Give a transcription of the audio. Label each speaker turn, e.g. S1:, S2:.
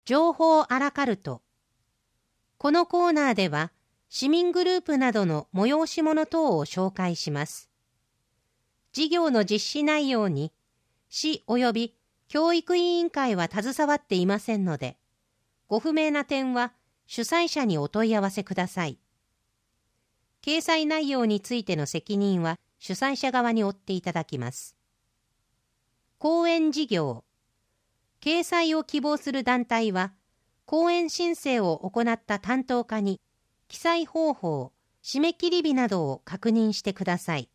S1: 情報アラカルト。このコーナーでは、市民グループなどの催し物等を紹介します。事業の実施内容に、市及び教育委員会は携わっていませんので、ご不明な点は主催者にお問い合わせください。掲載内容についての責任は主催者側に負っていただきます。講演事業。掲載を希望する団体は、講演申請を行った担当課に、記載方法、締め切り日などを確認してください。